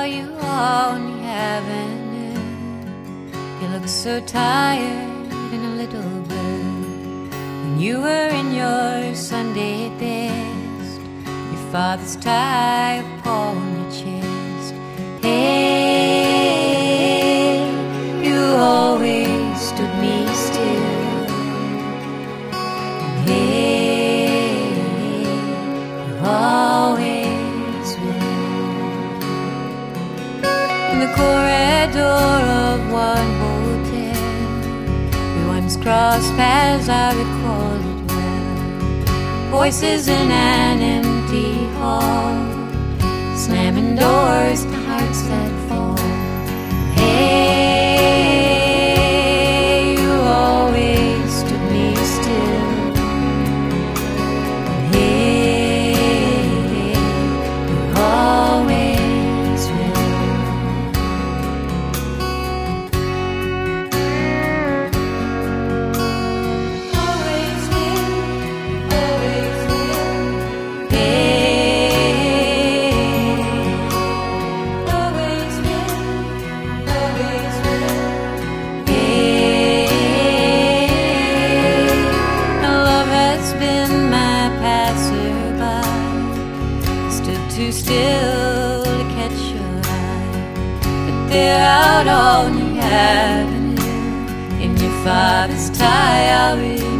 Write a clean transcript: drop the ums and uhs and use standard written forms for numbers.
you on the avenue. You look so tired and a little blue. When you were in your Sunday best, your father's tie upon your chest. Hey, you always stood me still. And hey, you always will. In the corridor of one hotel, we once crossed paths, I recall it well. Voices in an empty hall, slamming doors to hearts that fall. Hey, you always stood me still. Hey, you always will. Always will, always will. Hey, always will, always will. Hey, love has been my passerby, stood too still to catch your eye. But they're out on the avenue, in your father's tie, I'll